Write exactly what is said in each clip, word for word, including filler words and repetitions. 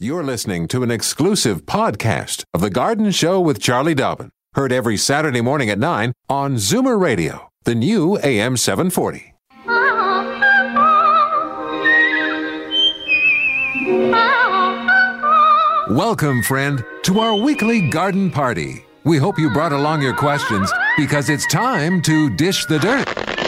You're listening to an exclusive podcast of The Garden Show with Charlie Dobbin. Heard every Saturday morning at nine on Zoomer Radio, the new A M seven forty. Welcome, friend, to our weekly garden party. We hope you brought along your questions because it's time to dish the dirt.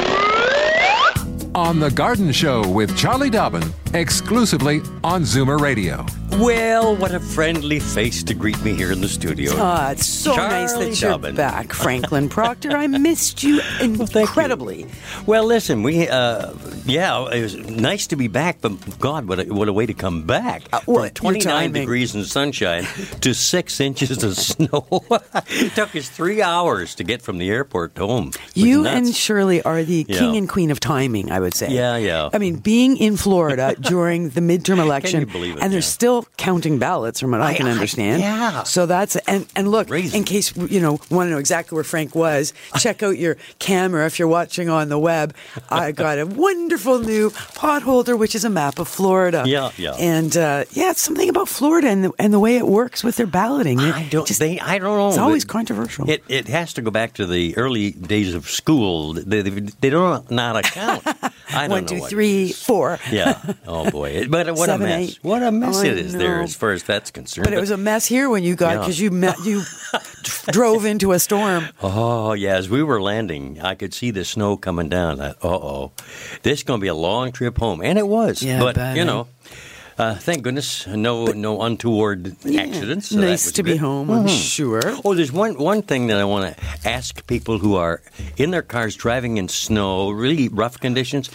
On The Garden Show with Charlie Dobbin, exclusively on Zoomer Radio. Well, what a friendly face to greet me here in the studio. Ah, it's so Charlie nice that you're Dobbin. back, Franklin Proctor. I missed you incredibly. Well, well, listen, we, uh, yeah, it was nice to be back, but God, what a, what a way to come back. Uh, well, From twenty-nine timing. degrees and sunshine to six inches of snow. It took us three hours to get from the airport to home. It was You nuts. and Shirley are the Yeah. king and queen of timing, I would say. Yeah, yeah. I mean, being in Florida during the midterm election, you believe it? and they're Yeah. still counting ballots, from what I, I- can I- understand. yeah. So that's and and look, Crazy. in case you know want to know exactly where Frank was, check out your camera if you're watching on the web. I got a wonderful new pot holder, which is a map of Florida. Yeah, yeah. And uh, yeah, it's something about Florida and the, and the way it works with their balloting. It I don't. just- they, I don't know. It's always But controversial. It it has to go back to the early days of school. They they, they don't know how to count. I don't One, know two, what- three, four. Yeah. Oh boy. But what Seven, a mess. eight. What a mess I it is there know. as far as that's concerned. But it was a mess here when you got Yeah. because you met you drove into a storm. Oh yeah. As we were landing, I could see the snow coming down. Uh oh. This is going to be a long trip home, and it was. Yeah, but bad, you eh? know. Uh, thank goodness, no no untoward accidents. So that nice was to be good. home, I'm Mhm. sure. Oh, there's one one thing that I want to ask people who are in their cars driving in snow, really rough conditions.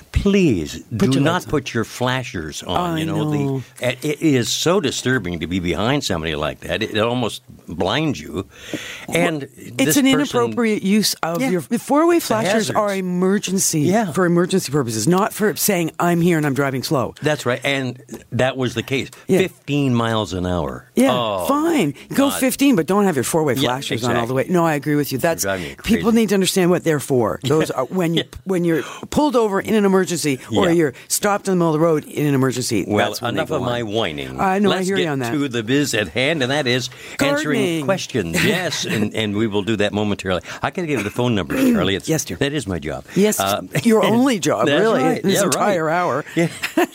Please do your not lights on. put your flashers on. I you know, know. the it it is so disturbing to be behind somebody like that. It, it almost blinds you. And It's this an person- inappropriate use of Yeah. your four-way flashers hazards. are emergency Yeah. for emergency purposes, not for saying I'm here and I'm driving slow. That's right, and that was the case. Yeah. Fifteen miles an hour. Yeah, Oh, fine. Go God. fifteen, but don't have your four-way Yeah, flashers on all the way. exactly. No, I agree with you. That's driving me crazy. people need to understand what they're for. Those are when you when you're pulled over in an emergency or Yeah. you're stopped in the middle of the road in an emergency. Well, that's when enough they go of my on. whining. I know, I Let's hear you get on that. to the biz at hand, and that is answering Gardening. questions. Yes, and, and we will do that momentarily. I can give you the phone numbers, Charlie. It's, Yes, dear. That is my job. Yes, Um, your only job, that's really, right. this Yeah, entire right. hour. Yeah.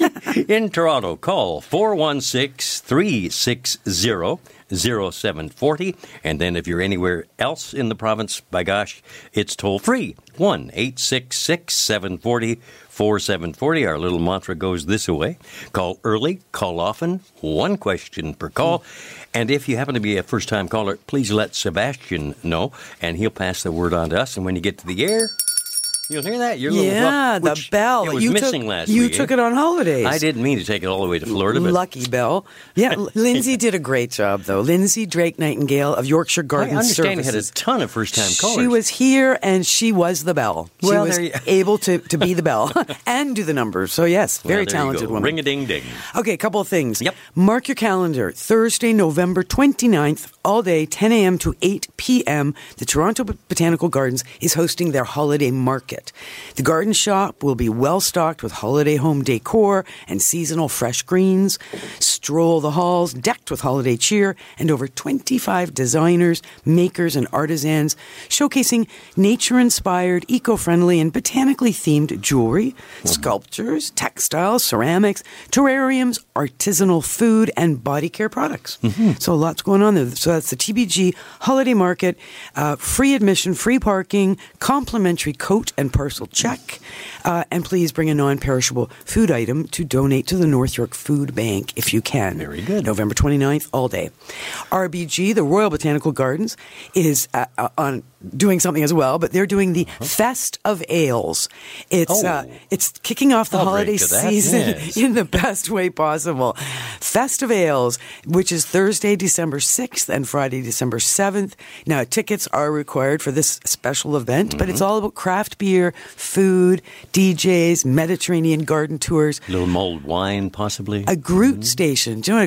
In Toronto, call four one six, three six zero, zero seven four zero. And then if you're anywhere else in the province, by gosh, it's toll free. one eight six six, seven four zero, four seven four zero. Our little mantra goes this way. Call early, call often, one question per call. And if you happen to be a first-time caller, please let Sebastian know, and he'll pass the word on to us. And when you get to the air, you'll hear that. Your little Yeah, whoop, the which bell. It was you missing took, last You week. took eh? it on holidays. I didn't mean to take it all the way to Florida, but Lucky Bell. Yeah, L- Lindsay did a great job, though. Lindsay Drake Nightingale of Yorkshire I Garden understand you had a Services. ton of first-time callers. She was here and she was the bell. She Well, was there you- able to, to be the bell and do the numbers. So, yes, Well, very there you talented go. woman. Ring-a-ding-ding. Okay, a couple of things. Yep. Mark your calendar. Thursday, November twenty-ninth, all day, ten a.m. to eight p.m., the Toronto Botanical Gardens is hosting their holiday market. The garden shop will be well stocked with holiday home decor and seasonal fresh greens. Stroll the halls decked with holiday cheer and over twenty-five designers, makers, and artisans showcasing nature-inspired, eco-friendly, and botanically themed jewelry, sculptures, textiles, ceramics, terrariums, artisanal food, and body care products. So lots going on there. So that's the T B G Holiday Market. Uh, free admission, free parking, complimentary coat and parcel check. Uh, and please bring a non-perishable food item to donate to the North York Food Bank if you can. Very good. November twenty-ninth, all day. R B G, the Royal Botanical Gardens, is uh, uh, on doing something as well, but they're doing the Fest of Ales. It's Oh. uh, it's kicking off the I'll break holiday to that, season yes. in the best way possible. Fest of Ales, which is Thursday, December sixth and Friday, December seventh. Now, tickets are required for this special event, mm-hmm. but it's all about craft beer, food, D Js, Mediterranean garden tours, A little mulled wine, possibly. a Groot station. Do you know what a Groot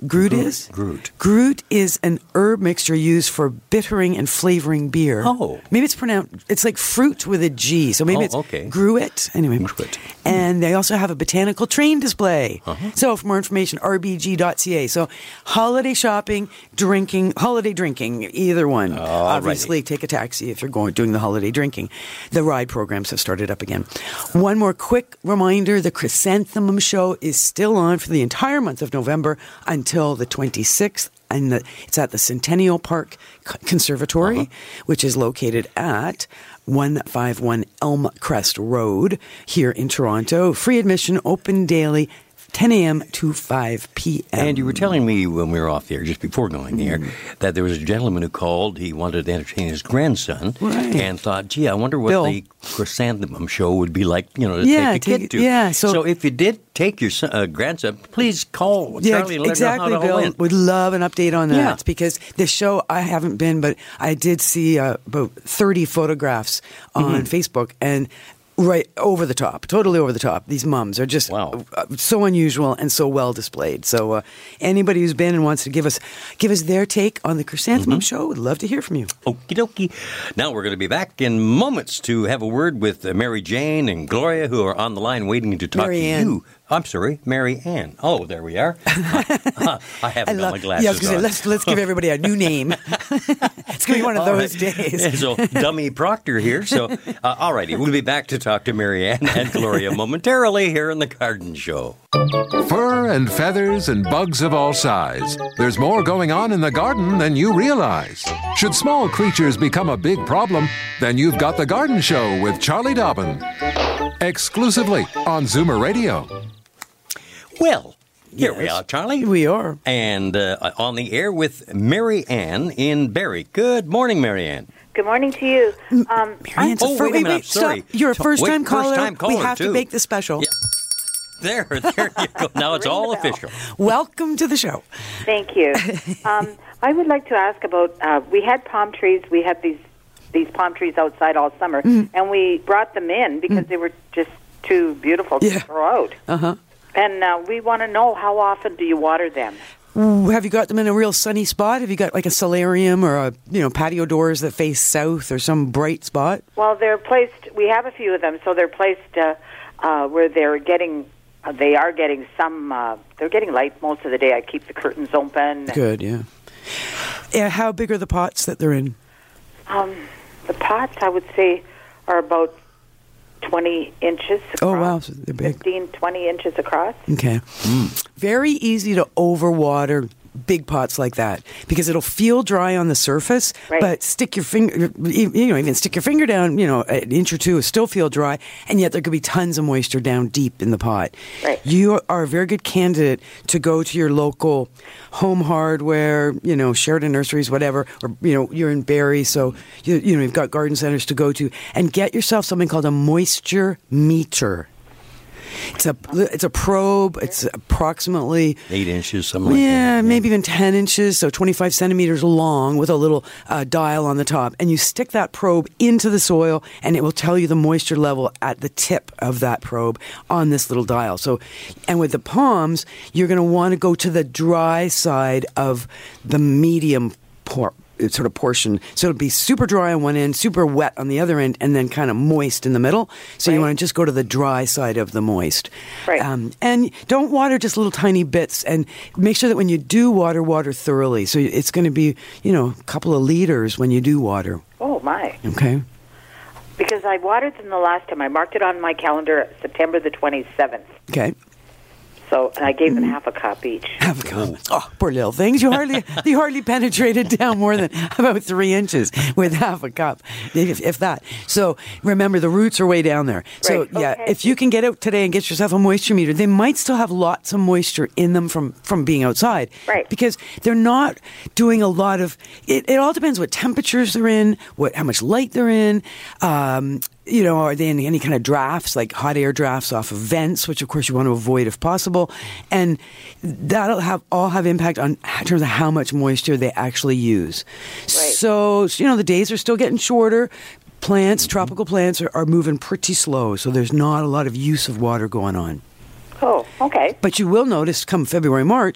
Groot is? Groot. Groot is an herb mixture used for bittering and flavoring beer. Oh. Maybe it's pronounced, it's like fruit with a G. So maybe Oh, it's okay. Gruit. Anyway. Gruit. And they also have a botanical train display. Uh-huh. So for more information, r b g dot c a. So holiday shopping, drinking, holiday drinking, either one. Alrighty. Obviously, take a taxi if you're going doing the holiday drinking. The ride programs have started up again. One more quick reminder, the Chrysanthemum Show is still on for the entire month of November until the twenty-sixth. And the, it's at the Centennial Park Conservatory, uh-huh. which is located at one fifty-one Elm Crest Road here in Toronto. Free admission, open daily, ten a.m. to five p.m. And you were telling me when we were off the air, just before going there, mm. that there was a gentleman who called. He wanted to entertain his grandson right. and thought, gee, I wonder what Bill. the Chrysanthemum Show would be like, you know, to yeah, take a kid take, to. Yeah, so, so if you did take your son, uh, grandson, please call yeah, Charlie and let exactly, know how it all Bill. went. Would love an update on that Yeah. because the show, I haven't been, but I did see uh, about thirty photographs on Mm-hmm. Facebook and right over the top, totally over the top. These mums are just Wow. uh, so unusual and so well displayed. So uh, anybody who's been and wants to give us give us their take on the Chrysanthemum Mm-hmm. Show, would love to hear from you. Okie dokie. Now we're going to be back in moments to have a word with uh, Mary Jane and Gloria, who are on the line waiting to talk Mary to Ann. you. I'm sorry, Mary Ann. Oh, there we are. Uh, I haven't got my glasses yeah, I was gonna on. say, let's let's give everybody a new name. It's gonna be one of All those right. days. So, Dummy Proctor here. So, uh, all righty, we'll be back to talk to Mary Ann and Gloria momentarily here in the Garden Show. Fur and feathers and bugs of all size. There's more going on in the garden than you realize. Should small creatures become a big problem, then you've got the Garden Show with Charlie Dobbin. Exclusively on Zoomer Radio. Well, here Yes. we are, Charlie. We are. And uh, on the air with Mary Ann in Barrie. Good morning, Mary Ann. Good morning to you. Um, I'm- Marianne's a Oh, fir- wait a minute, I'm sorry. Stop. You're a T- first-time wait, caller. first-time caller, We have too. to make this special. Yeah. There, there you go. Now it's Ring all the bell. official. Welcome to the show. Thank you. um, I would like to ask about, uh, we had palm trees, we had these these palm trees outside all summer, Mm. and we brought them in because mm. they were just too beautiful to Yeah. throw out. Uh-huh. And uh, we want to know, how often do you water them? Ooh, have you got them in a real sunny spot? Have you got like a solarium or a you know patio doors that face south or some bright spot? Well, they're placed, we have a few of them, so they're placed uh, uh, where they're getting, uh, they are getting some, uh, they're getting light most of the day. I keep the curtains open. Good, yeah. Yeah, how big are the pots that they're in? Um, the pots, I would say, are about twenty inches across. Oh, wow, so they're big. fifteen, twenty inches across. Okay. Very easy to overwater big pots like that because it'll feel dry on the surface, Right. but stick your finger, you know, even stick your finger down, you know, an inch or two, still feel dry, and yet there could be tons of moisture down deep in the pot. Right. You are a very good candidate to go to your local Home Hardware, you know, Sheridan Nurseries, whatever, or, you know, you're in Barrie, so, you, you know, you've got garden centers to go to, and get yourself something called a moisture meter. It's a it's a probe. It's approximately Eight inches, something like yeah, that. maybe even ten inches, so twenty-five centimeters long, with a little uh, dial on the top. And you stick that probe into the soil, and it will tell you the moisture level at the tip of that probe on this little dial. So, and with the palms, you're going to want to go to the dry side of the medium por- sort of portion. So it'll be super dry on one end, super wet on the other end, and then kind of moist in the middle. So you Right. want to just go to the dry side of the moist. Right. Um, and don't water just little tiny bits, and make sure that when you do water, water thoroughly. So it's going to be, you know, a couple of liters when you do water. Oh, my. Okay? Because I watered them the last time. I marked it on my calendar September the twenty-seventh. Okay. So and I gave them half a cup each. Have a go. Oh, poor little things. You hardly you hardly penetrated down more than about three inches with half a cup, if, if that. So remember, the roots are way down there. So Right. yeah, Okay. if you can get out today and get yourself a moisture meter, they might still have lots of moisture in them from, from being outside. Right. Because they're not doing a lot of. It, it all depends what temperatures they're in, what how much light they're in. Um, You know, are they in any kind of drafts, like hot air drafts off of vents, which of course you want to avoid if possible, and that'll have all have impact on in terms of how much moisture they actually use. Right. So you know, the days are still getting shorter. Plants, tropical plants, are, are moving pretty slow, so there's not a lot of use of water going on. Oh, okay. But you will notice come February, March,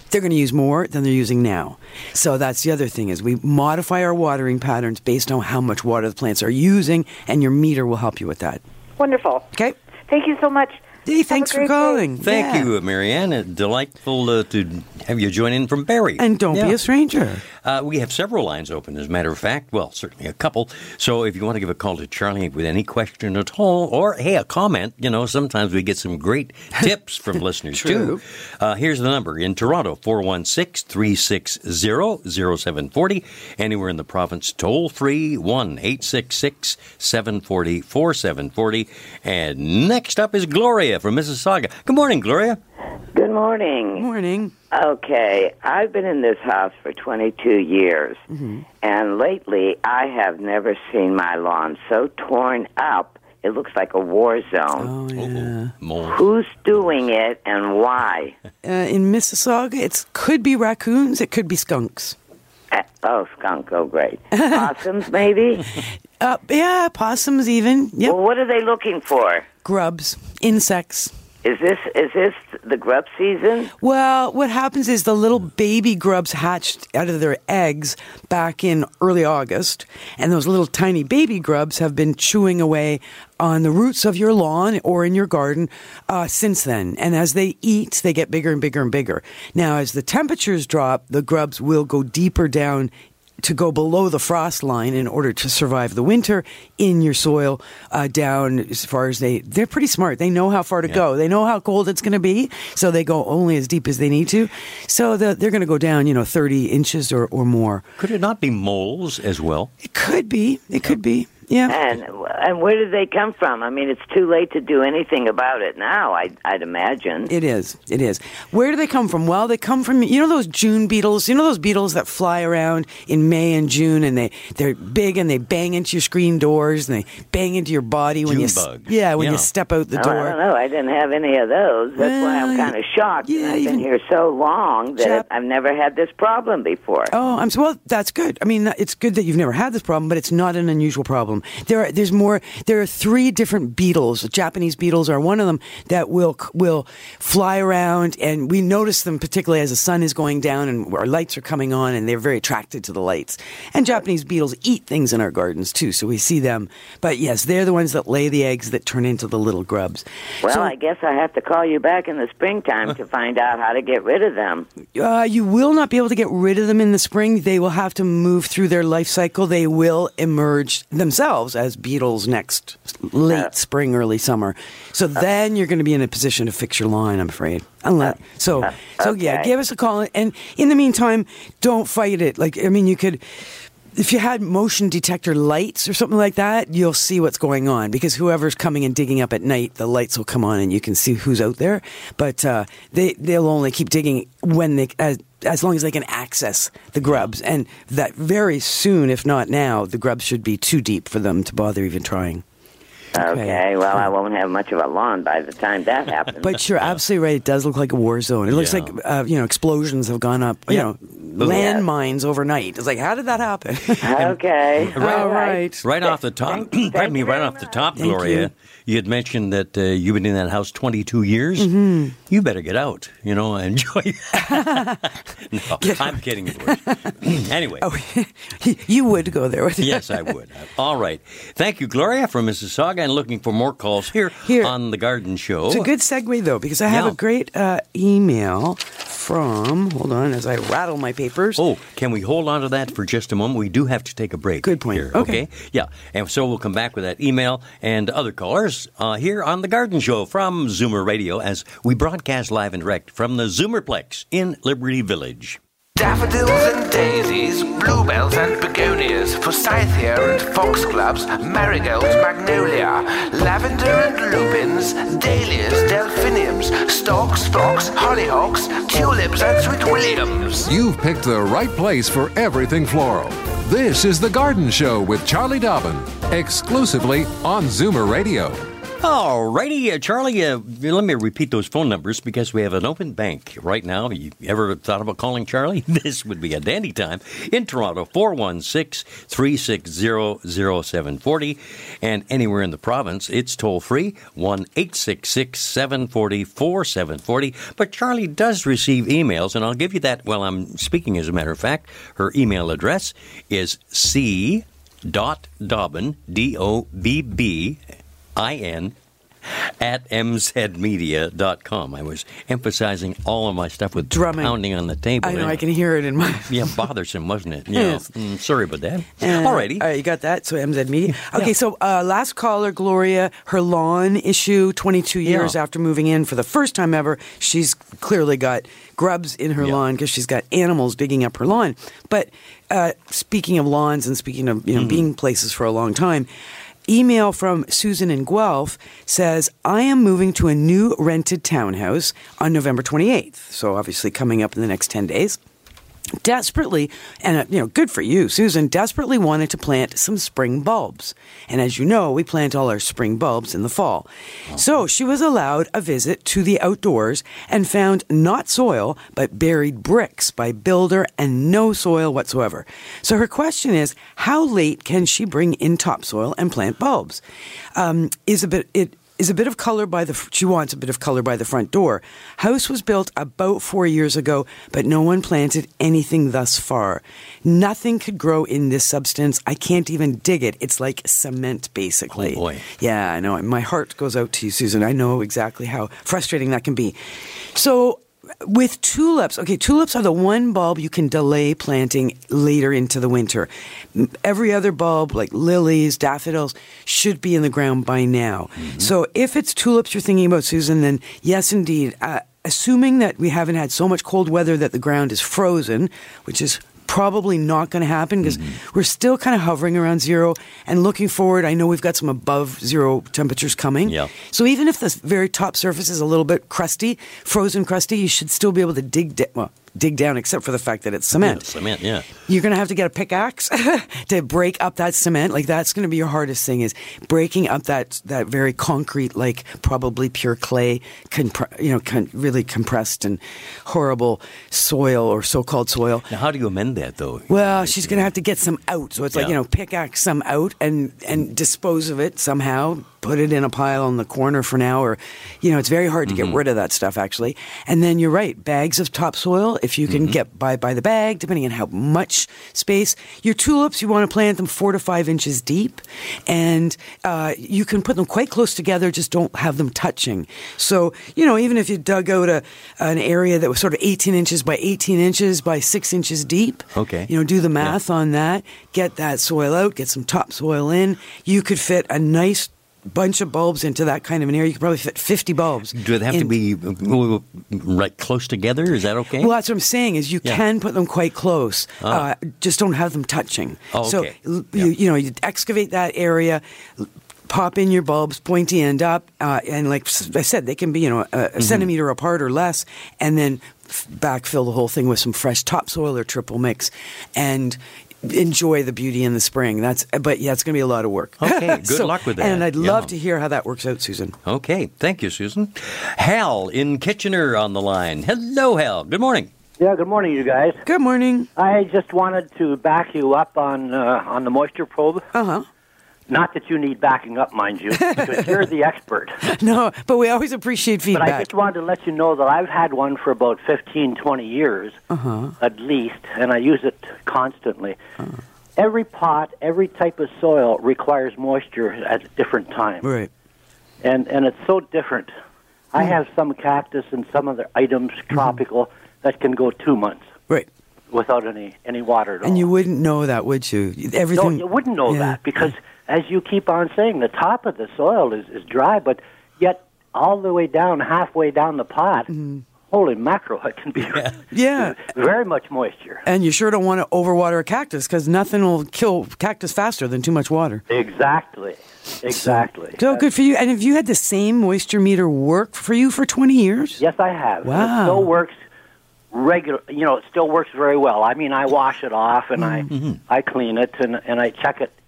they're going to use more than they're using now. So that's the other thing is we modify our watering patterns based on how much water the plants are using, and your meter will help you with that. Wonderful. Okay. Thank you so much. Hey, thanks for calling. Day. Thank yeah. you, Marianne. Uh, delightful uh, to have you join in from Barrie. And don't yeah. be a stranger. Uh, we have several lines open, as a matter of fact. Well, certainly a couple. So if you want to give a call to Charlie with any question at all, or, hey, a comment, you know, sometimes we get some great tips from listeners, True. too. Uh, here's the number. In Toronto, four one six, three six zero, zero seven four zero. Anywhere in the province, toll-free, one eight six six, seven four zero, four seven four zero. And next up is Gloria from Mississauga. Good morning, Gloria. Good morning. Morning. Okay, I've been in this house for twenty-two years, Mm-hmm. and lately I have never seen my lawn so torn up. It looks like a war zone. Oh, yeah. More. Who's doing it and why? Uh, in Mississauga, it could be raccoons. It could be skunks. Uh, oh, skunk, oh, great. Possums, maybe? Uh, yeah, possums even. Yep. Well, what are they looking for? Grubs, insects. Is this is this the grub season? Well, what happens is the little baby grubs hatched out of their eggs back in early August, and those little tiny baby grubs have been chewing away on the roots of your lawn or in your garden uh, since then. And as they eat, they get bigger and bigger and bigger. Now, as the temperatures drop, the grubs will go deeper down to go below the frost line in order to survive the winter in your soil uh, down as far as they, they're pretty smart. They know how far to Yeah. go. They know how cold it's going to be, so they go only as deep as they need to. So the, they're going to go down, you know, thirty inches or, or more. Could it not be moles as well? It could be. It could be. Yeah. And and where did they come from? I mean, it's too late to do anything about it now, I'd, I'd imagine. It is. It is. Where do they come from? Well, they come from, you know those June beetles? You know those beetles that fly around in May and June, and they, they're big and they bang into your screen doors and they bang into your body when June you s- bugs. Yeah, when Yeah. you step out the Oh, door. I don't know. I didn't have any of those. That's why I'm Well, kind of shocked. yeah, and I've even- been here so long that Jap- I've never had this problem before. Oh, I'm so well. That's good. I mean, it's good that you've never had this problem, but it's not an unusual problem. There, are, there's more. There are three different beetles. Japanese beetles are one of them that will will fly around, and we notice them particularly as the sun is going down and our lights are coming on, and they're very attracted to the lights. And Japanese beetles eat things in our gardens too, so we see them. But yes, they're the ones that lay the eggs that turn into the little grubs. Well, So- I guess I have to call you back in the springtime to find out how to get rid of them. Uh, you will not be able to get rid of them in the spring. They will have to move through their life cycle. They will emerge themselves as beetles next late Uh, spring, early summer. So then you're going to be in a position to fix your lawn, I'm afraid. Unless, so, uh, so yeah, okay. give us a call. And in the meantime, don't fight it. Like, I mean, you could... If you had motion detector lights or something like that, you'll see what's going on, because whoever's coming and digging up at night, the lights will come on and you can see who's out there. But uh, they, they'll only keep digging when they, as, as long as they can access the grubs. And that very soon, if not now, the grubs should be too deep for them to bother even trying. Okay, well, I won't have much of a lawn by the time that happens. But you're absolutely right. It does look like a war zone. It looks Yeah. like, uh, you know, explosions have gone up, you Yeah. know, landmines overnight. It's like, how did that happen? Okay. All right. Right off the top, Thank- thank pardon me, you right very off the much. top, Thank Gloria, you. you. had mentioned that uh, you've been in that house twenty-two years. Mm-hmm. You better get out, you know, and enjoy. No, I'm kidding, of course. Anyway. Oh, you would go there with Yes, I would. All right. Thank you, Gloria, from Mississauga, and looking for more calls here, Here. on The Garden Show. It's a good segue, though, because I have Yeah. a great uh, email from, hold on, as I rattle my papers. Oh, can we hold on to that for just a moment? We do have to take a break. Good point. Here, Okay. okay. Yeah. And so we'll come back with that email and other callers uh, here on The Garden Show from Zoomer Radio as we broadcast live and direct from the Zoomerplex in Liberty Village. Daffodils and daisies, bluebells and begonias, forsythia and foxgloves, marigolds, magnolia, lavender and lupins, dahlias, delphiniums, stalks, phlox, hollyhocks, tulips and sweet williams. You've picked the right place for everything floral. This is The Garden Show with Charlie Dobbin, exclusively on Zoomer Radio. All righty, uh, Charlie, uh, let me repeat those phone numbers because we have an open bank right now. You ever thought about calling Charlie? This would be a dandy time. In Toronto, four one six, three six zero, zero seven four zero. And anywhere in the province, it's toll-free, one eight six six, seven four zero, four seven four zero. But Charlie does receive emails, and I'll give you that while I'm speaking, as a matter of fact. Her email address is c dot dobbin, D O B B I N, at m z media dot com. I was emphasizing all of my stuff with drumming, pounding on the table. I know, I can hear it in my... Yeah, bothersome, wasn't it? Yeah. Yes. Mm, sorry about that. Uh, all righty. All right, you got that? So M Z Media. Okay, yeah. so uh, last caller, Gloria, her lawn issue, twenty-two years yeah. after moving in for the first time ever, she's clearly got grubs in her yeah. lawn because she's got animals digging up her lawn. But uh, speaking of lawns and speaking of you know mm-hmm. being places for a long time, email from Susan in Guelph says, I am moving to a new rented townhouse on November twenty-eighth. So obviously coming up in the next ten days. Desperately, and uh, you know, good for you, Susan, desperately wanted to plant some spring bulbs. And as you know, we plant all our spring bulbs in the fall. Oh. So she was allowed a visit to the outdoors and found not soil, but buried bricks by builder and no soil whatsoever. So her question is, how late can she bring in topsoil and plant bulbs? Um, is a bit, it, is a bit of color by the, she wants a bit of color by the front door. House was built about four years ago, but no one planted anything thus far. Nothing could grow in this substance. I can't even dig it. It's like cement, basically. Oh, boy. Yeah, I know. My heart goes out to you, Susan. I know exactly how frustrating that can be. So, with tulips, okay, tulips are the one bulb you can delay planting later into the winter. Every other bulb, like lilies, daffodils, should be in the ground by now. Mm-hmm. So if it's tulips you're thinking about, Susan, then yes, indeed. Uh, assuming that we haven't had so much cold weather that the ground is frozen, which is probably not going to happen because mm-hmm. we're still kind of hovering around zero. And looking forward, I know we've got some above zero temperatures coming. Yeah. So even if the very top surface is a little bit crusty, frozen crusty, you should still be able to dig da- well, dig down, except for the fact that it's cement. Yeah, cement, yeah. You're going to have to get a pickaxe to break up that cement. Like, that's going to be your hardest thing, is breaking up that that very concrete, like probably pure clay, compre- you know, con- really compressed and horrible soil or so-called soil. Now, how do you amend that, though? Well, she's going to have to get some out. So it's like, yeah. you know, pickaxe some out and, and dispose of it somehow. Put it in a pile in the corner for now, or, you know, it's very hard to mm-hmm. get rid of that stuff, actually. And then you're right, bags of topsoil, if you can mm-hmm. get by by the bag, depending on how much space. Your tulips, you want to plant them four to five inches deep, and uh, you can put them quite close together, just don't have them touching. So, you know, even if you dug out a, an area that was sort of eighteen inches by eighteen inches by six inches deep, okay. you know, do the math yeah. on that, get that soil out, get some topsoil in, you could fit a nice bunch of bulbs into that kind of an area. You could probably fit fifty bulbs. Do they have in, to be right close together? Is that okay? Well, that's what I'm saying, is you yeah. can put them quite close. Oh. Uh, just don't have them touching. Oh, okay. So, yeah. you, you know, you excavate that area, pop in your bulbs, pointy end up, uh, and like I said, they can be, you know, a, a mm-hmm. centimeter apart or less, and then f- backfill the whole thing with some fresh topsoil or triple mix, and enjoy the beauty in the spring. That's, but yeah, it's going to be a lot of work. Okay, good so, luck with that. And I'd love yeah. to hear how that works out, Susan. Okay, thank you, Susan. Hal in Kitchener on the line. Hello, Hal. Good morning. Yeah, good morning, you guys. Good morning. I just wanted to back you up on uh, on the moisture probe. Uh huh. Not that you need backing up, mind you, because you're the expert. No, but we always appreciate feedback. But I just wanted to let you know that I've had one for about fifteen, twenty years, uh-huh. at least, and I use it constantly. Uh-huh. Every pot, every type of soil requires moisture at different times. Right. And and it's so different. Mm. I have some cactus and some other items, tropical, mm-hmm. that can go two months. Right. Without any, any water at all. And you wouldn't know that, would you? Everything. No, you wouldn't know yeah. that, because as you keep on saying, the top of the soil is, is dry, but yet all the way down, halfway down the pot, mm. holy mackerel, it can be yeah. yeah. very much moisture. And you sure don't want to overwater a cactus, because nothing will kill cactus faster than too much water. Exactly. Exactly. So, so good for you. And have you had the same moisture meter work for you for twenty years? Yes, I have. Wow. It still works regular. You know, it still works very well. I mean, I wash it off and mm-hmm. I I clean it and and I check it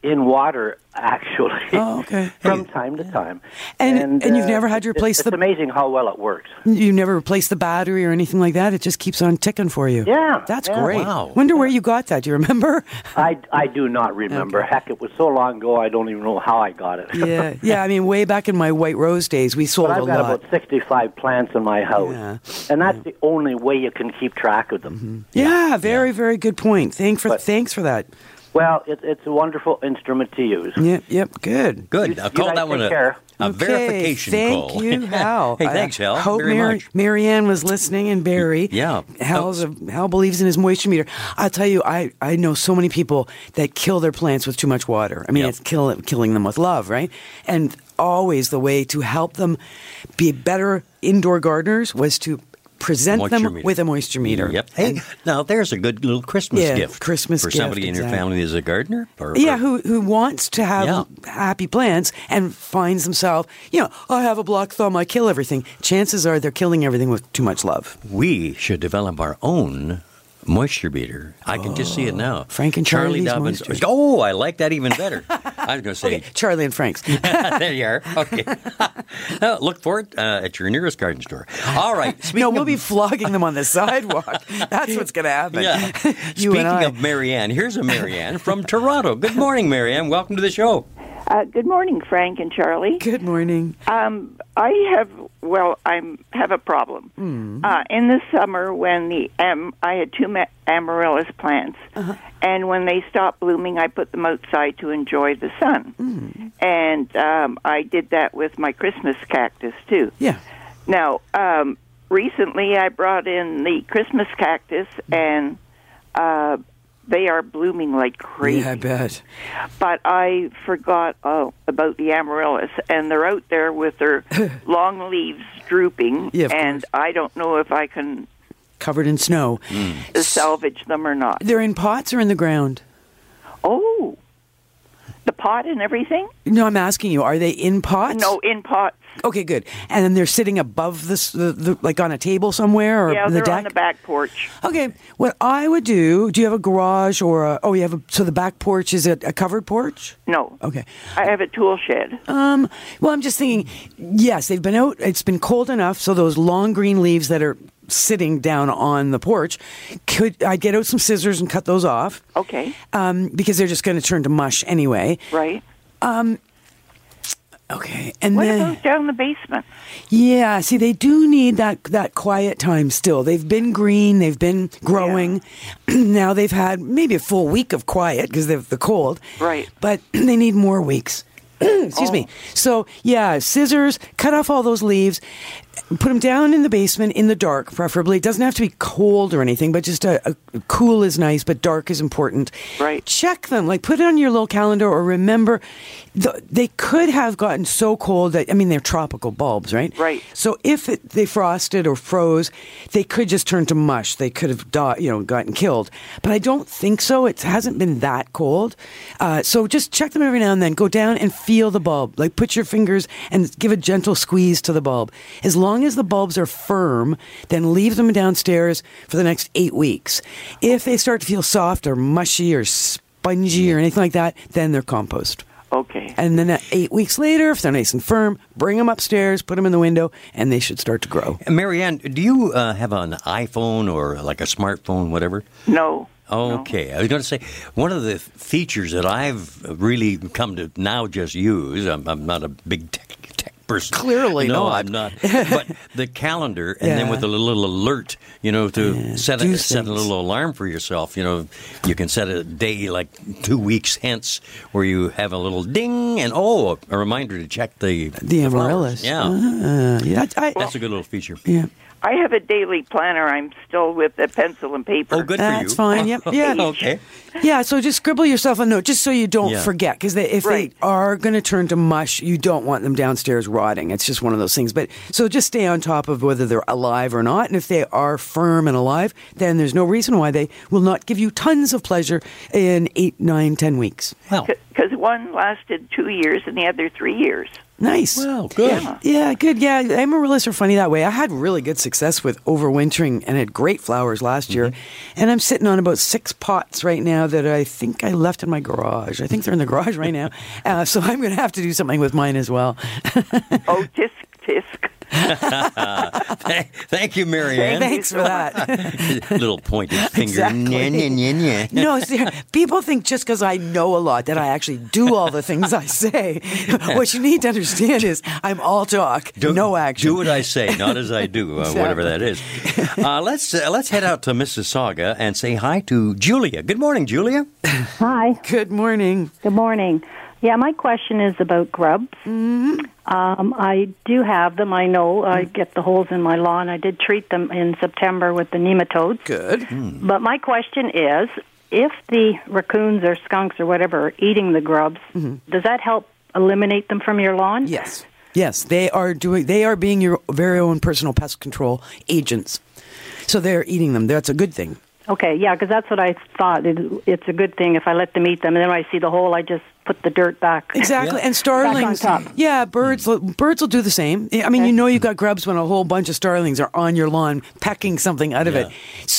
in water, actually, Oh, okay. from time to time. And- and you've never had to it- replace it's, the- It's amazing how well it works. You never replace the battery or anything like that? It just keeps on ticking for you. Yeah, That's yeah. great. Wow. Wonder where you got that. Do you remember? I, I do not remember. Okay. Heck, it was so long ago, I don't even know how I got it. Yeah. Yeah, I mean, way back in my White Rose days, we sold But a I've got lot. about sixty-five plants in my house. Yeah. And that's the only way you can keep track of them. Yeah, very, very good point. Thank for, But- thanks for that. Well, it, it's a wonderful instrument to use. Yep, yep, good. Good. You- I'll you call guys that one take a, care. a Okay, verification thank call. you, Hal. Hey, thanks, Hal, I hope very Mary, much. Marianne was listening, and Barry. Yeah. Hal's a, Hal believes in his moisture meter. I'll tell you, I, I know so many people that kill their plants with too much water. I mean, Yep. it's kill, killing them with love, right? And always the way to help them be better indoor gardeners was to present Moisture them meter. with a moisture meter. Yep. Hey, And- now there's a good little Christmas Yeah, gift. Christmas for gift, somebody in your exactly. family as a gardener. Or, Yeah, or- who who wants to have Yeah. happy plants and finds themselves, you know, I have a black thumb, I kill everything. Chances are they're killing everything with too much love. we should develop our own moisture meter. I can just see it now. Frank and Charlie's Dobbins. moisture. Oh, I like that even better. I was going to say. Okay, Charlie and Frank's. There you are. Okay. Uh, look for it uh, at your nearest garden store. All right. Speaking no, we'll of, be flogging them on the sidewalk. That's what's going to happen. Yeah. you Speaking and I. of Marianne, here's a Marianne from Toronto. Good morning, Marianne. Welcome to the show. Uh, good morning, Frank and Charlie. Good morning. Um, I have well, I'm have a problem. Mm. Uh, in the summer, when the um, I had two ma- amaryllis plants, Uh-huh. and when they stopped blooming, I put them outside to enjoy the sun. Mm. And um, I did that with my Christmas cactus too. Yeah. Now, um, recently, I brought in the Christmas cactus, and uh, they are blooming like crazy. Yeah, I bet. But I forgot oh, about the amaryllis, and they're out there with their long leaves drooping, Yeah, of and course. I don't know if I can Covered in snow. salvage them or not. They're in pots or in the ground? Oh, the pot and everything? No, I'm asking you, are they in pots? No, in pots. Okay, good. And then they're sitting above this, the, the, like on a table somewhere or Yeah, the they're deck? on the back porch. Okay, what I would do, do you have a garage or a, oh, you have a, so the back porch is a, a covered porch? No. Okay. I have a tool shed. Um, well, I'm just thinking, yes, they've been out, it's been cold enough, so those long green leaves that are sitting down on the porch, could I get out some scissors and cut those off? Okay. Um, because they're just going to turn to mush anyway. Right. Okay, and What then about down the basement? yeah, see, they do need that that quiet time still. They've been green, they've been growing. Now they've had maybe a full week of quiet because of the cold. Right. But they need more weeks. Excuse Oh. me. So, yeah, scissors, cut off all those leaves, put them down in the basement in the dark, preferably. It doesn't have to be cold or anything, but just a, a cool is nice, but dark is important. Right. Check them, like put it on your little calendar or remember. The, they could have gotten so cold that, I mean, they're tropical bulbs, right? Right. So if it, they frosted or froze, they could just turn to mush. They could have, died, you know, gotten killed. But I don't think so. It hasn't been that cold. Uh, so just check them every now and then. Go down and feel the bulb. Like put your fingers and give a gentle squeeze to the bulb. As long as the bulbs are firm, then leave them downstairs for the next eight weeks. If they start to feel soft or mushy or spongy or anything like that, then they're compost. Okay. And then uh, eight weeks later, if they're nice and firm, bring them upstairs, put them in the window, and they should start to grow. And Marianne, do you uh, have an iPhone or like a smartphone, whatever? No. Okay, I was going to say one of the features that I've really come to now just use. I'm, I'm not a big tech, tech person. Clearly no, not. I'm not. But the calendar, and then Yeah. with a little alert, you know, to Yeah, set do a, set a things. little alarm for yourself. You know, you can set a day like two weeks hence where you have a little ding, and oh, a reminder to check the The flowers. amaryllis. Yeah, Uh, yeah, I, that's a good little feature. yeah. I have a daily planner. I'm still with a pencil and paper. Oh, good for you. That's fine. Yep. Yeah. Okay. Yeah. So just scribble yourself a note, just so you don't Yeah. forget, because if Right. they are going to turn to mush, you don't want them downstairs rotting. It's just one of those things. But so just stay on top of whether they're alive or not, and if they are firm and alive, then there's no reason why they will not give you tons of pleasure in eight, nine, ten weeks. Well, Because one lasted two years and the other three years. Nice. Well, good. Yeah. Yeah, good. Yeah, amaryllis are funny that way. I had really good success with overwintering and had great flowers last year. And I'm sitting on about six pots right now that I think I left in my garage. I think they're in the garage right now. Uh, so I'm going to have to do something with mine as well. Oh, tisk, tisk. Thank you, Marianne. Thanks for that. Little pointed finger. Exactly. Nya, nya, nya, nya. No, see, people think just because I know a lot that I actually do all the things I say. What you need to understand is I'm all talk, Do, no action. Do what I say, not as I do, uh, Exactly. whatever that is. Uh, let's uh, let's head out to Mississauga and say hi to Julia. Good morning, Julia. Hi. Good morning. Good morning. Yeah, my question is about grubs. Mm-hmm. Um, I do have them. I know I get the holes in my lawn. I did treat them in September with the nematodes. Good. But my question is, if the raccoons or skunks or whatever are eating the grubs, does that help eliminate them from your lawn? Yes. Yes, they are doing. They are being your very own personal pest control agents. So they're eating them. That's a good thing. Okay, yeah, because that's what I thought. It, it's a good thing if I let them eat them, and then when I see the hole, I just put the dirt back. Exactly, Yeah. and starlings. Back on top. Yeah, birds. birds will do the same. I mean, Okay. you know, you've got grubs when a whole bunch of starlings are on your lawn pecking something out of Yeah. it.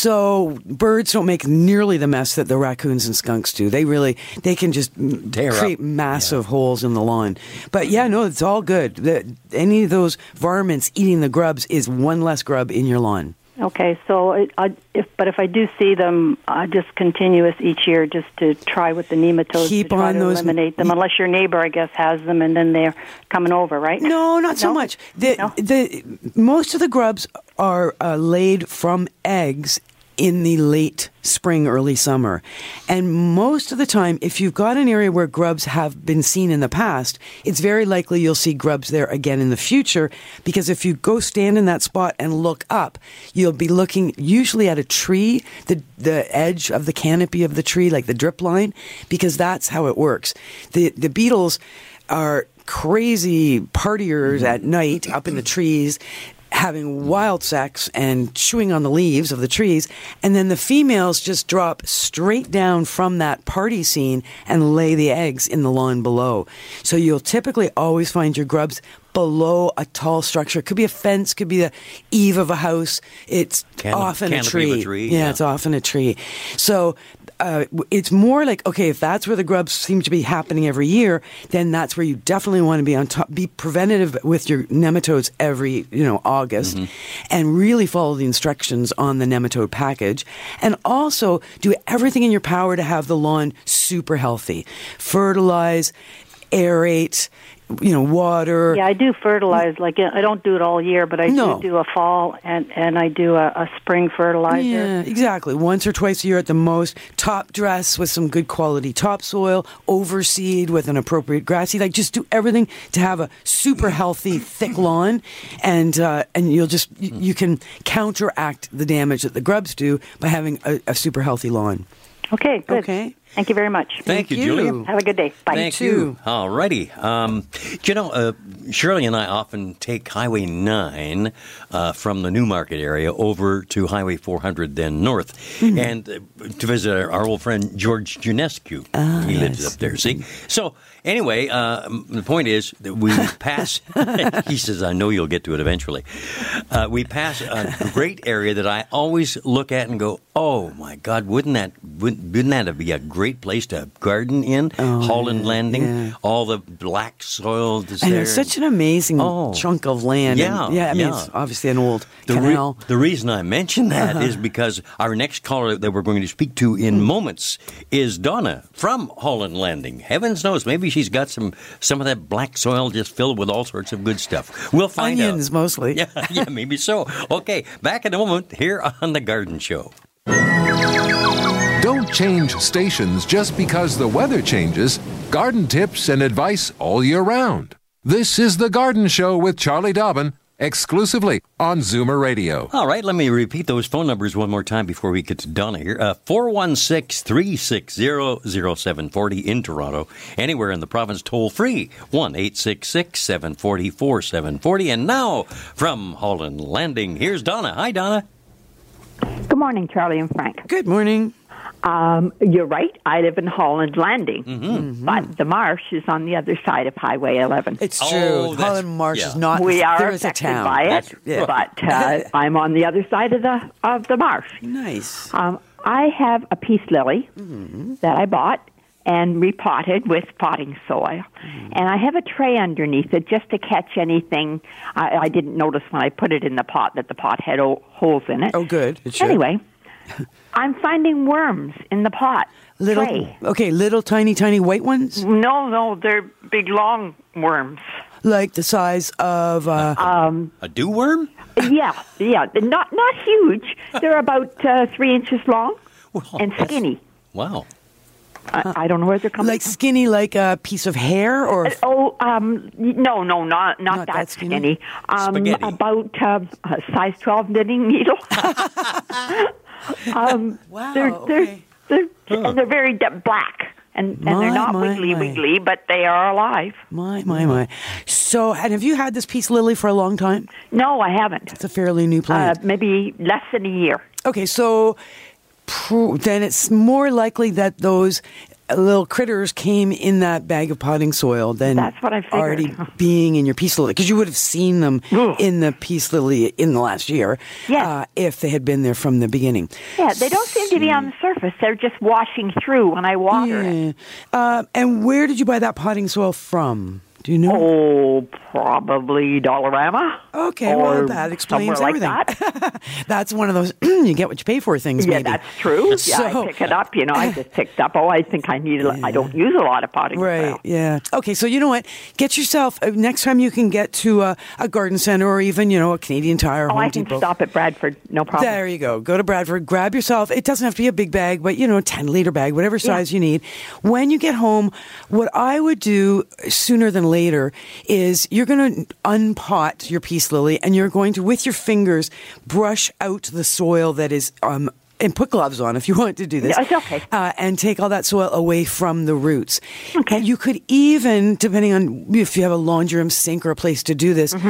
So birds don't make nearly the mess that the raccoons and skunks do. They really they can just Tear create up. massive holes in the lawn. But yeah, no, it's all good. The, any of those varmints eating the grubs is one less grub in your lawn. Okay, so it, I, if but if I do see them, I just continuous each year just to try with the nematodes Keep to try on to those- eliminate them. Unless your neighbor, I guess, has them, and then they're coming over, right? No, not so No? much. The, No? the most of the grubs are uh, laid from eggs in the late spring, early summer. And most of the time, if you've got an area where grubs have been seen in the past, it's very likely you'll see grubs there again in the future, because if you go stand in that spot and look up, you'll be looking usually at a tree, the the edge of the canopy of the tree, like the drip line, because that's how it works. The the beetles are crazy partiers at night up in the trees, having wild sex and chewing on the leaves of the trees, and then the females just drop straight down from that party scene and lay the eggs in the lawn below. So you'll typically always find your grubs below a tall structure. It could be a fence, could be the eave of a house. It's Can- often a canopy tree. of a tree, yeah, yeah. it's often a tree. So uh, it's more like, okay, if that's where the grubs seem to be happening every year, then that's where you definitely want to be on top, be preventative with your nematodes every, you know, August, and really follow the instructions on the nematode package. And also do everything in your power to have the lawn super healthy. Fertilize, aerate, you know, water. Yeah, I do fertilize. Like I don't do it all year, but I No. do do a fall and and I do a, a spring fertilizer. Yeah, exactly. Once or twice a year at the most. Top dress with some good quality topsoil. Overseed with an appropriate grass seed. Like just do everything to have a super healthy, thick lawn, and uh, and you'll just you, you can counteract the damage that the grubs do by having a, a super healthy lawn. Okay, good. Okay. Thank you very much. Thank you, you. Julia. Have a good day. Bye. Thank too. you. All righty. Um, you know, uh, Shirley and I often take Highway nine uh, from the Newmarket area over to Highway four hundred, then north, Mm-hmm. and uh, to visit our, our old friend George Junescu. Ah, he lives yes. up there, see? So, anyway, uh, the point is that we pass, he says, I know you'll get to it eventually. Uh, we pass a great area that I always look at and go, oh, my God, wouldn't that, wouldn't, wouldn't that be a great place to garden in? Oh, Holland yeah, Landing, yeah. all the black soil that's And there. it's such an amazing Oh. chunk of land. Yeah, And, yeah. I mean, yeah. it's obviously an old The, re- canal. the reason I mention that is because our next caller that we're going to speak to in moments is Donna from Holland Landing. Heavens knows, maybe she's got some some of that black soil just filled with all sorts of good stuff. We'll find Onions, out. mostly. Yeah, yeah, maybe so. Okay, back in a moment here on The Garden Show. Don't change stations just because the weather changes. Garden tips and advice all year round. This is The Garden Show with Charlie Dobbin, exclusively on Zoomer Radio. All right, let me repeat those phone numbers one more time before we get to Donna here. Uh, four one six, three six zero, zero seven four zero in Toronto. Anywhere in the province, toll free, one eight six six, seven four zero, four seven four zero. And now, from Holland Landing, here's Donna. Hi, Donna. Good morning, Charlie and Frank. Good morning. Um, you're right. I live in Holland Landing, Mm-hmm. but the marsh is on the other side of Highway eleven. It's true. Oh, that's- Holland Marsh yeah. is not. We are there is a affected town. by it, That's- yeah. but uh, I'm on the other side of the of the marsh. Nice. Um, I have a peace lily Mm-hmm. that I bought and repotted with potting soil. Mm-hmm. And I have a tray underneath it just to catch anything. I, I didn't notice when I put it in the pot that the pot had o- holes in it. Oh, good. It should. Anyway, I'm finding worms in the pot Little, tray. okay, little tiny, tiny white ones, No, no, they're big, long worms. like the size of. Uh, Um, A dew worm? yeah, yeah, not not huge. They're about uh, three inches long Well, and that's- skinny. Wow. I, I don't know where they're coming like from. skinny, like a piece of hair, or Oh, um, no, no, not not, Not that, that skinny? skinny. Um, Spaghetti. about uh, a size twelve knitting needle. um, Wow, They're, they're, okay. they're, and they're very de- black, and, and My, they're not my, wiggly my. wiggly, but they are alive. my, my, my. So, and have you had this peace lily for a long time? No, I haven't. It's a fairly new Uh, plant. maybe less than a year. Okay, so pr- then it's more likely that those little critters came in that bag of potting soil than That's what I figured. already being in your peace lily, because you would have seen them Ugh. in the peace lily in the last year, Yes. uh, if they had been there from the beginning. Yeah, they don't seem to be on the surface. They're just washing through when I water it. Yeah. Uh, and where did you buy that potting soil from? Do you know? Oh, probably Dollarama. Okay, or well, that explains somewhere like everything. that. That's one of those you get what you pay for things, Yeah, maybe. that's true. Yeah, So- I pick it up. You know, I just picked up. Oh, I think I need. A, I don't use a lot of potting Right, soil. yeah. Okay, so you know what? Get yourself, uh, next time you can get to a, a garden center or even, you know, a Canadian Tire or Oh, Home I can Depot. stop at Bradford. No problem. There you go. Go to Bradford, grab yourself, it doesn't have to be a big bag, but, you know, a ten liter bag, whatever size you need. When you get home, what I would do sooner than later is you're going to unpot your peace lily and you're going to, with your fingers, brush out the soil that is, um, and put gloves on if you want to do this. No, it's okay. Uh, and take all that soil away from the roots. Okay. You could even, depending on if you have a laundry room sink or a place to do this,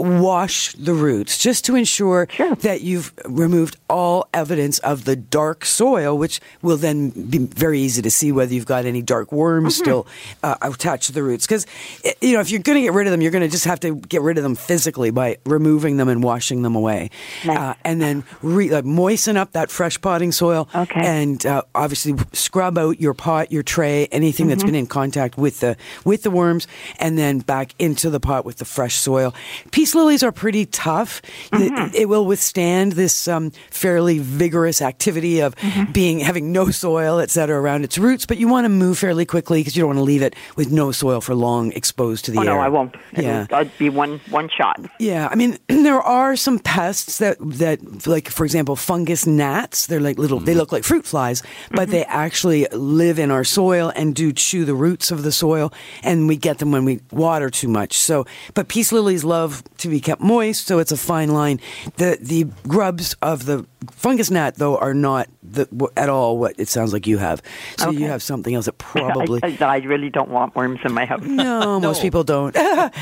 wash the roots just to ensure Sure. that you've removed all evidence of the dark soil, which will then be very easy to see whether you've got any dark worms still uh, attached to the roots. Because, you know, if you're going to get rid of them, you're going to just have to get rid of them physically by removing them and washing them away. Nice. Uh, and then re- uh, moisten up that fresh potting soil. Okay. And uh, obviously scrub out your pot, your tray, anything that's been in contact with the with the worms, and then back into the pot with the fresh soil. Peace lilies are pretty tough. It, it will withstand this um, fairly vigorous activity of being having no soil, et cetera, around its roots, but you want to move fairly quickly because you don't want to leave it with no soil for long exposed to the Oh air. no, I won't. It'll, Yeah. I'll be one one shot. Yeah, I mean, there are some pests that, that, like, for example, fungus gnats. They're like little, they look like fruit flies, but they actually live in our soil and do chew the roots of the soil, and we get them when we water too much. So, but peace lilies love to be kept moist, so it's a fine line. The the grubs of the fungus gnat, though, are not the, at all what it sounds like you have. So you Okay. have something else that probably... I, I, I really don't want worms in my house. No, most people don't.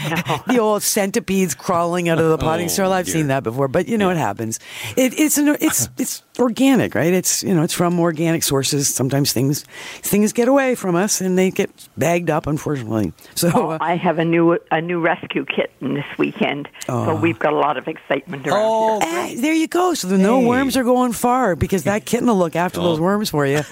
The old centipedes crawling out of the potting Oh, soil. I've dear. seen that before, but you know what happens. It, it's an, it's it's organic, right? It's you know it's from organic sources. Sometimes things things get away from us and they get bagged up, unfortunately. So Oh, uh, I have a new a new rescue kitten this weekend, so we've got a lot of excitement around Oh, here. eh, there you go. So the no Hey. worms are going far because that kitten will look after those worms for you.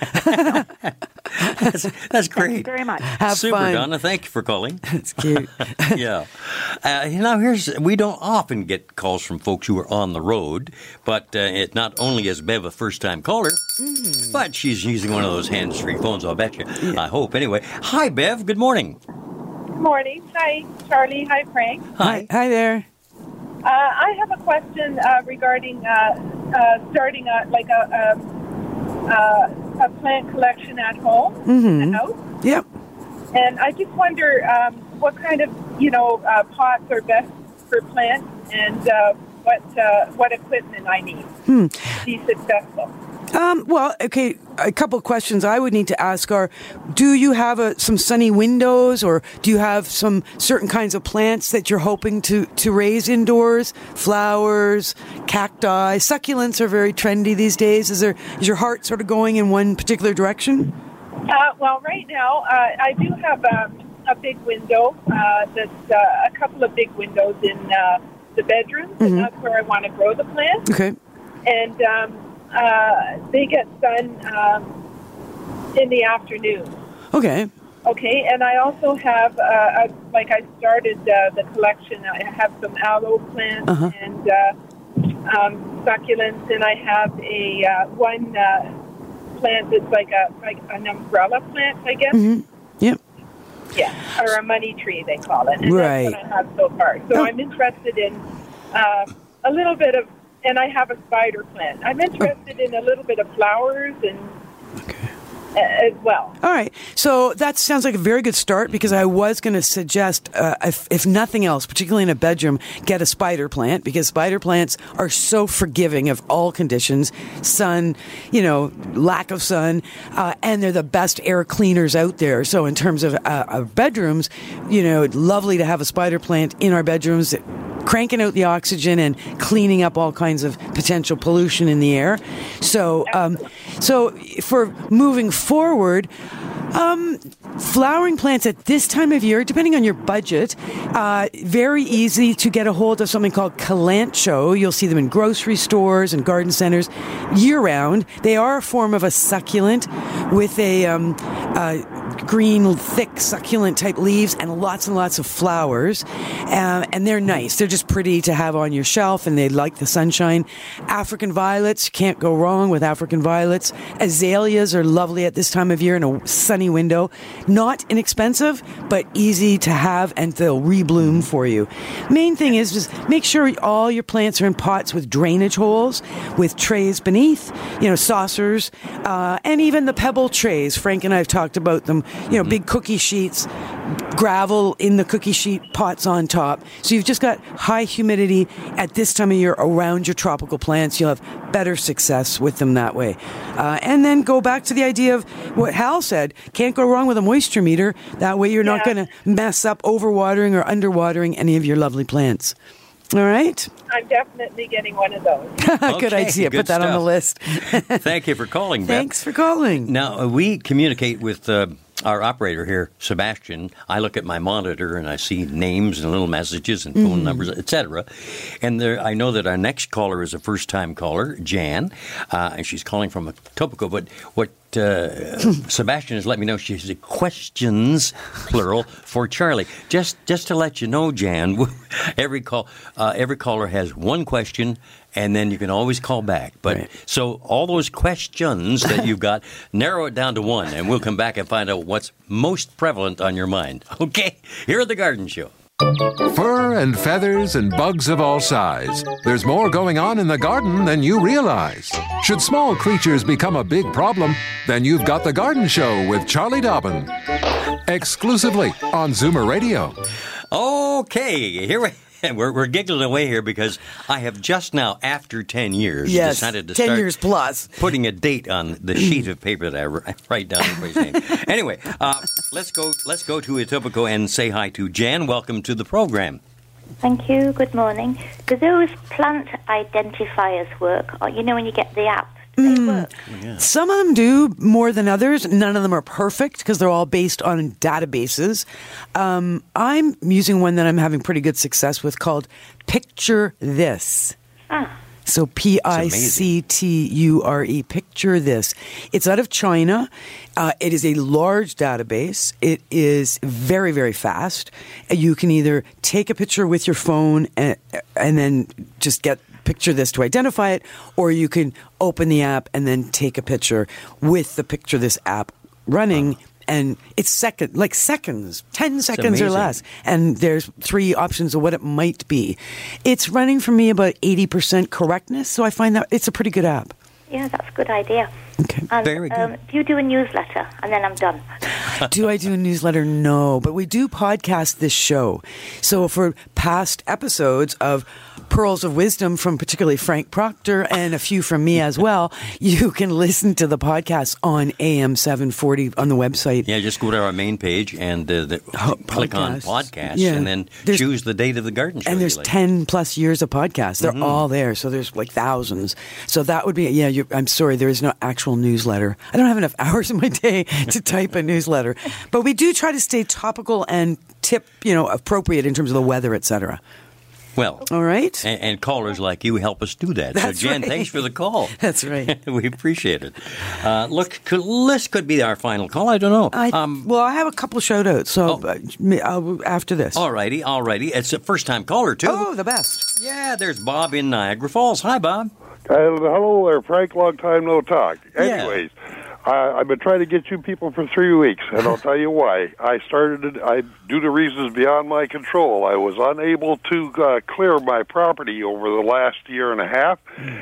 That's, that's Thank you great. very much. Have Super, fun. Donna. Thank you for calling. It's cute. yeah. Uh, now, here's we don't often get calls from folks who are on the road, but uh, it not only is Bev a first-time caller, but she's using one of those hands-free phones. I'll bet you. I hope anyway. Hi, Bev. Good morning. Good morning. Hi, Charlie. Hi, Frank. Hi, hi there. Uh, I have a question uh, regarding uh, uh, starting a like a, um, uh, a plant collection at home in the house, Yep. and I just wonder um, what kind of you know uh, pots are best for plants, and uh, what uh, what equipment I need to be successful. Um, well, okay, a couple of questions I would need to ask are, do you have a, some sunny windows, or do you have some certain kinds of plants that you're hoping to, to raise indoors? Flowers, cacti, succulents are very trendy these days. Is there is your heart sort of going in one particular direction? Uh, well, right now, uh, I do have um, a big window, uh, that's uh, a couple of big windows in uh, the bedrooms, mm-hmm. and that's where I want to grow the plants. Okay. And um, uh, they get sun um, in the afternoon. Okay. Okay, and I also have, uh, a, like I started uh, the collection, I have some aloe plants uh-huh. and uh, um, succulents, and I have a uh, one uh, plant that's like a like an umbrella plant, I guess. Mm-hmm. Yep. Yeah, or a money tree, they call it. And right. That's what I have so far. So oh. I'm interested in uh, a little bit of, and I have a spider plant. I'm interested oh. in a little bit of flowers and okay. uh, as well. All right. So that sounds like a very good start, because I was going to suggest, uh, if, if nothing else, particularly in a bedroom, get a spider plant, because spider plants are so forgiving of all conditions, sun, you know, lack of sun, uh, and they're the best air cleaners out there. So in terms of, uh, of bedrooms, you know, lovely to have a spider plant in our bedrooms, cranking out the oxygen and cleaning up all kinds of potential pollution in the air. So, um, so for moving forward, um, flowering plants at this time of year, depending on your budget, uh, very easy to get a hold of something called Kalanchoe. You'll see them in grocery stores and garden centers year-round. They are a form of a succulent with a um, uh, green, thick, succulent-type leaves and lots and lots of flowers. Uh, and they're nice. They're just pretty to have on your shelf, and they like the sunshine. African violets, can't go wrong with African violets. Azaleas are lovely at this time of year in a sunny window. Not inexpensive, but easy to have, and they'll rebloom for you. Main thing is just make sure all your plants are in pots with drainage holes, with trays beneath, you know, saucers, uh, and even the pebble trays. Frank and I have talked about them, you know, big cookie sheets, gravel in the cookie sheet, pots on top. So you've just got high humidity at this time of year around your tropical plants. You'll have better success with them that way. Uh, and then go back to the idea of what Hal said. Can't go wrong with a moisture meter. That way you're yeah. not going to mess up overwatering or underwatering any of your lovely plants. All right? I'm definitely getting one of those. Good okay, idea. Good Put that stuff. on the list. Thank you for calling, Beth. Thanks for calling. Now, uh, we communicate with uh, our operator here, Sebastian. I look at my monitor and I see names and little messages and phone mm-hmm. numbers, et cetera. And there, I know that our next caller is a first-time caller, Jan, uh, and she's calling from Etobicoke. But what uh, Sebastian has let me know, she has questions, plural, for Charlie. Just just to let you know, Jan, every call, uh, every caller has one question, and then you can always call back. But right. So all those questions that you've got, narrow it down to one, and we'll come back and find out what's most prevalent on your mind. Okay, here at the Garden Show. Fur and feathers and bugs of all size. There's more going on in the garden than you realize. Should small creatures become a big problem, then you've got the Garden Show with Charlie Dobbin. Exclusively on Zoomer Radio. Okay, here we We're, we're giggling away here because I have just now, after ten years, yes, decided to ten start years plus. putting a date on the sheet of paper that I write down everybody's name. Anyway, uh, let's go Let's go to Etobicoke and say hi to Jan. Welcome to the program. Thank you. Good morning. Do those plant identifiers work? Or, you know, when you get the app, they mm. work? Yeah. Some of them do more than others. None of them are perfect because they're all based on databases. Um, I'm using one that I'm having pretty good success with called Picture This. Ah. So P I C T U R E, Picture This. It's out of China. Uh, it is a large database. It is very, very fast. You can either take a picture with your phone and, and then just get Picture This to identify it, or you can open the app and then take a picture with the Picture This app running. Wow. And it's second, like seconds, ten seconds or less. And there's three options of what it might be. It's running for me about eighty percent correctness, so I find that it's a pretty good app. Yeah, that's a good idea. Okay. And, Very good. Um, do you do a newsletter? And then I'm done. Do I do a newsletter? No, but we do podcast this show. So for past episodes of Pearls of Wisdom from particularly Frank Proctor and a few from me as well, you can listen to the podcast on A M seven forty on the website. Yeah, just go to our main page and uh, the, Oh, click on podcasts. podcasts Yeah. and then There's- choose the date of the garden show. And there's you like. ten plus years of podcasts. They're Mhm. all there. So there's like thousands. So that would be, yeah, you're, I'm sorry, there is no actual newsletter. I don't have enough hours in my day to type a newsletter. But we do try to stay topical and tip, you know, appropriate in terms of the weather, et cetera. Well, all right. And, and callers like you help us do that. That's so, Jen, right. thanks for the call. That's right. We appreciate it. Uh, look, could, this could be our final call. I don't know. I, um, well, I have a couple shout outs. So uh, uh, after this. all righty, all righty. It's a first-time caller, too. Oh, the best. Yeah, there's Bob in Niagara Falls. Hi, Bob. Uh, hello there, Frank. Long time no talk. Anyways, uh, I've been trying to get you people for three weeks, and I'll tell you why. I started, I due to reasons beyond my control, I was unable to uh, clear my property over the last year and a half,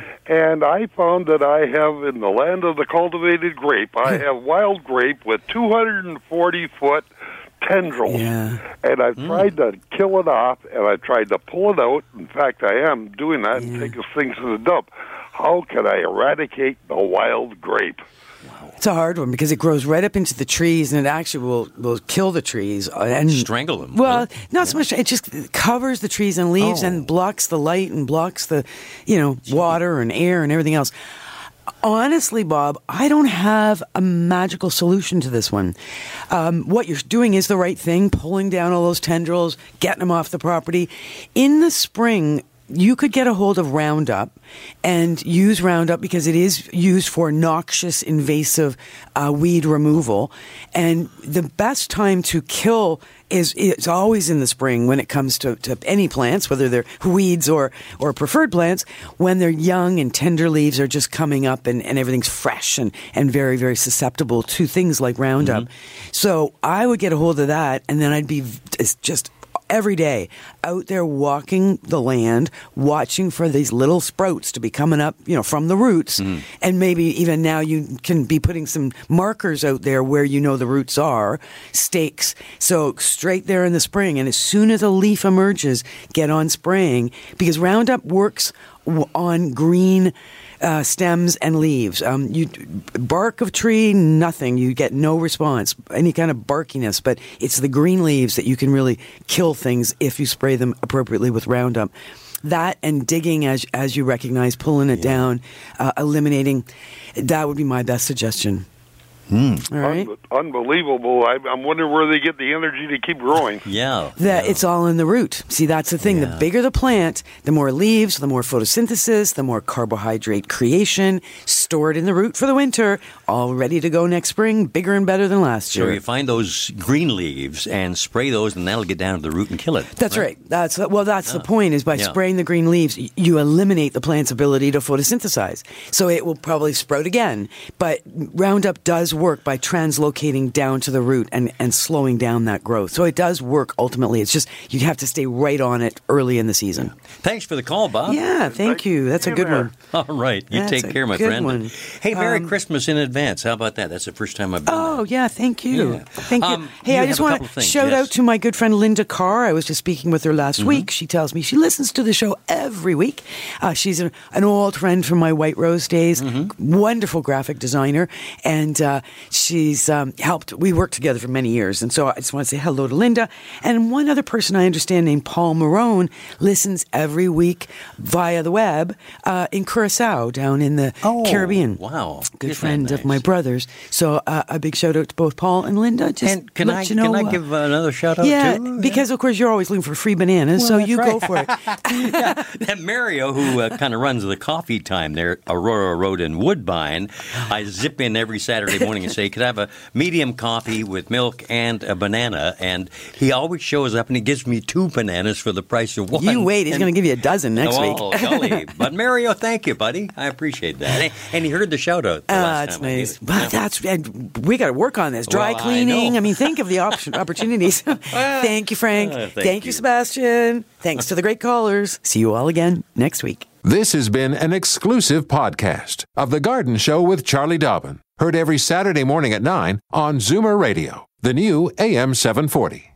and I found that I have, in the land of the cultivated grape, I have wild grape with two hundred forty foot tendrils, yeah. and I've mm. tried to kill it off, and I've tried to pull it out. In fact, I am doing that yeah. and taking things to the dump. How can I eradicate the wild grape? It's a hard one because it grows right up into the trees, and it actually will, will kill the trees and strangle them. Well, not so much. It just covers the trees and leaves Oh. and blocks the light and blocks the, you know, water and air and everything else. Honestly, Bob, I don't have a magical solution to this one. Um, what you're doing is the right thing, pulling down all those tendrils, getting them off the property. In the spring, you could get a hold of Roundup and use Roundup because it is used for noxious, invasive uh, weed removal. And the best time to kill is it's always in the spring when it comes to, to any plants, whether they're weeds or, or preferred plants, when they're young and tender leaves are just coming up and, and everything's fresh and, and very, very susceptible to things like Roundup. Mm-hmm. So I would get a hold of that, and then I'd be just every day out there walking the land, watching for these little sprouts to be coming up, you know, from the roots. Mm. And maybe even now you can be putting some markers out there where you know the roots are, stakes. So straight there in the spring. And as soon as a leaf emerges, get on spraying, because Roundup works on green Uh, stems and leaves. Um, you bark of tree, nothing. You get no response, any kind of barkiness. But it's the green leaves that you can really kill things if you spray them appropriately with Roundup. That and digging, as as you recognize, pulling it yeah. down, uh, eliminating. That would be my best suggestion. Mm. All right. Un- unbelievable. I, I'm wondering where they get the energy to keep growing. Yeah. That yeah. It's all in the root. See, that's the thing. Yeah. The bigger the plant, the more leaves, the more photosynthesis, the more carbohydrate creation, stored in the root for the winter, all ready to go next spring, bigger and better than last so year. So you find those green leaves and spray those, and that'll get down to the root and kill it. That's right. right. That's Well, that's yeah. the point, is by yeah. spraying the green leaves, you eliminate the plant's ability to photosynthesize. So it will probably sprout again. But Roundup does work by translocating down to the root and, and slowing down that growth. So it does work ultimately. It's just you have to stay right on it early in the season. Thanks for the call, Bob. Yeah, thank you. That's a good one. All right. You That's take care, my good friend. One. Hey, Merry um, Christmas in advance. How about that? That's the first time I've done Oh, that. yeah, thank you. Yeah. Thank you. Um, hey, you I just have a want couple to things, shout yes. out to my good friend Linda Carr. I was just speaking with her last Mm-hmm. week. She tells me she listens to the show every week. Uh, she's a, an old friend from my White Rose days, mm-hmm. wonderful graphic designer, and uh, she's um, helped. We worked together for many years, and so I just want to say hello to Linda. And one other person I understand named Paul Marone listens every week via the web uh, in Curacao, down in the oh, Caribbean. Wow. Good Isn't friend nice? of my brother's. So uh, a big shout out to both Paul and Linda. Just and can let I you know, can I uh, give another shout out yeah, too? because of course you're always looking for free bananas, Well, so that's you right. go for it. yeah. That Mario, who uh, kind of runs the coffee time there, Aurora Road in Woodbine, I zip in every Saturday morning and say, could I have a medium coffee with milk and a banana? And he always shows up and he gives me two bananas for the price of one. You wait, he's and, going to give you a dozen next oh, week. golly. But Mario, thank you, buddy. I appreciate that. And, and he heard the shout out the Ah, last that's time I nice. did it. But that's and we got to work on this. Dry Well, I cleaning. know. I, mean, think of the option, opportunities. Thank you, Frank. Uh, thank thank you, you. Sebastian. Thanks to the great callers. See you all again next week. This has been an exclusive podcast of The Garden Show with Charlie Dobbin. Heard every Saturday morning at nine on Zoomer Radio, the new A M seven forty.